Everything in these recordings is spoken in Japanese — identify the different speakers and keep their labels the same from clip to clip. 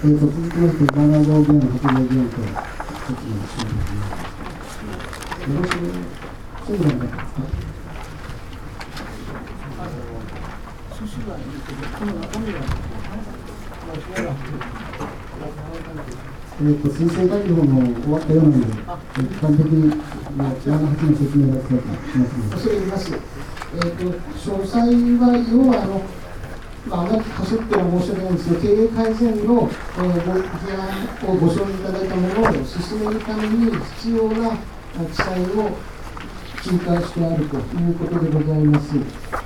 Speaker 1: 続きまして、7号議案、8号議案と説明しています。よろしく、そうではないですか。推薦会議の方も終わったようなので、一般的に7、8の説明がされていますので。
Speaker 2: 恐れ入ります。詳細は、要はあまりかすっては申し訳ないんですが、経営改善の、議案をご承認いただいたものを進めるために必要な記載を追加してあるということでございます。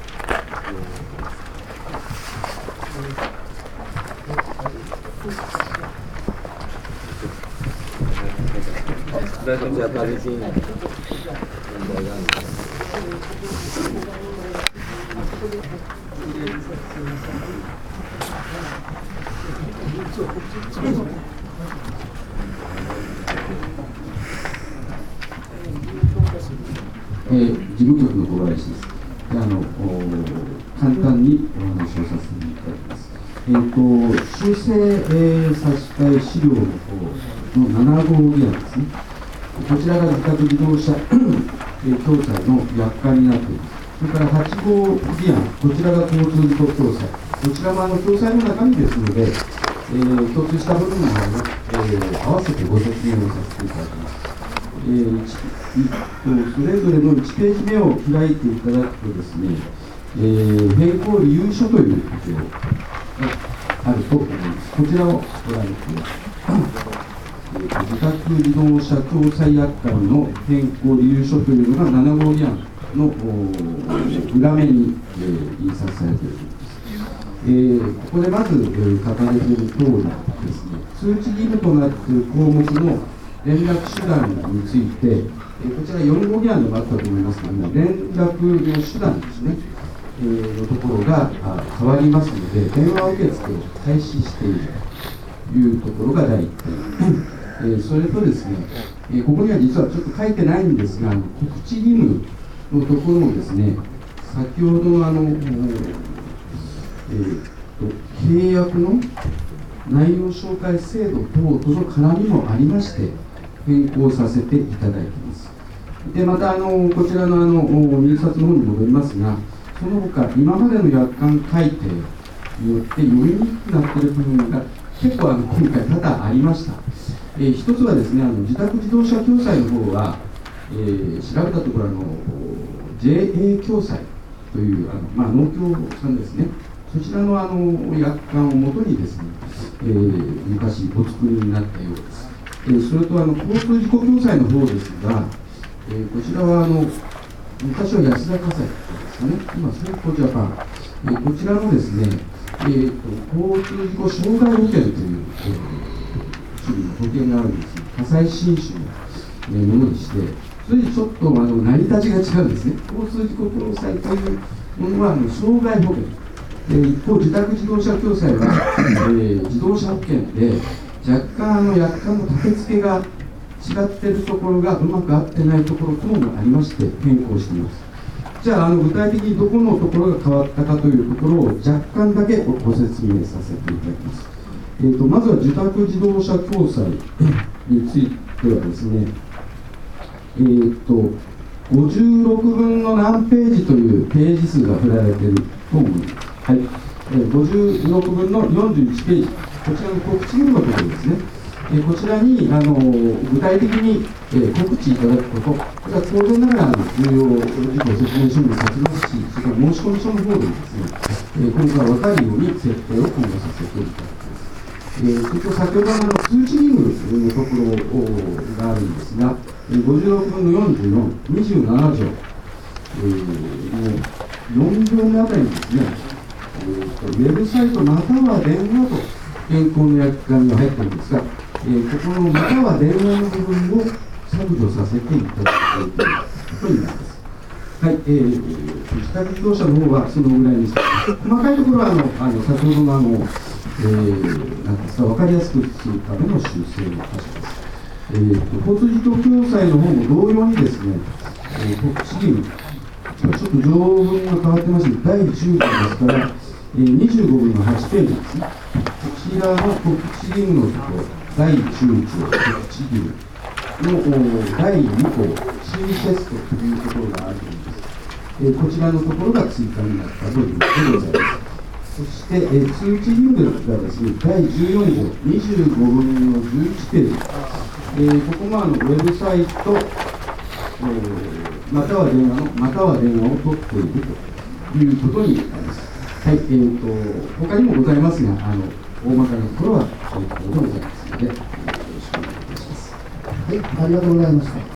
Speaker 3: 事務局の小林です。簡単にお話をさせていただきます。修正、差し替え資料の方の7号議案ですね。こちらが自宅自動車共済の約款になっています。それから8号議案、こちらが交通事故共済。こちらも共済の中身ですので、共通した部分も合わせてご説明をさせていただきます。それぞれの1ページ目を開いていただくとですね、変更理由書ということがあると思います。こちらをご覧ください。自宅自動車共済約款の変更理由書というのが7号議案の裏面に、印刷されているここでまず、書かれている通りですね、通知義務となっている項目の連絡手段について、こちら4号議案でもあったと思いますけれども、連絡の手段ですね、のところが変わりますので、電話受付を開始しているというところが第1点。それとですね、ここには実はちょっと書いてないんですが、告知義務のところもですね、先ほど契約の内容紹介制度等との絡みもありまして、変更させていただいています。で、またこちらの入札の方に戻りますが、その他、今までの約款改定によって読みにくくなっている部分が結構今回多々ありました。一つはですね、自宅自動車共済の方は、調べたところJA 共済という農協さんですね、そちらの約款をもとにですね、昔お作りになったようです。それと交通事故共済の方ですが、こちらは昔は安田火災ですかね、今センコジャパン、こちらのですね、交通事故障害保険という、種類の保険があるんですが、火災新種のものにして、それでちょっと成り立ちが違うんですね。交通事故共済というものは障害保険、一方、自宅自動車共済は、自動車保険で、若干約款の立て付けが違っているところがうまく合ってないところ等もありまして変更しています。じゃあ、具体的にどこのところが変わったかというところを若干だけご説明させていただきます。まずは自宅自動車共済についてはですね、56分の何ページというページ数が振られていると思います。はい、56分の41ページ、こちらの告知義務のところですね。こちらに具体的に告知いただくこと、これは当然ながら重要事項説明書にも書きますし、それから申込書の方でですね、今回分かるように設定を今後させていただきます。それと先ほど通知義務のところがあるんですが、56分の44、27条、の4行目あたりにですね、ウェブサイトまたは電話と変更の約款が入っているんですが、ここのまたは電話の部分を削除させていただくということになります。はい、自宅自動車の方はそのぐらいにして、細かいところは先ほどのなんですか、分かりやすくするための修正の箇所です。交通事故共済の方も同様にですね、告知義務、ちょっと条文が変わってますので、第10号ですから、25分の8ページですね、告知義ちらの告知義務のところ、第10条告知義務の第2項、心理テストというところがあるんです。こちらのところが追加になったということでございます。そして、通知義務がですね、第14号、25分の11ページ、ここもウェブサイト、または電話を取っているということになります。はい、他にもございますが、大まかなところはこういうところでございますので、よろしくお願いいたします。
Speaker 2: はい、ありがとうございました。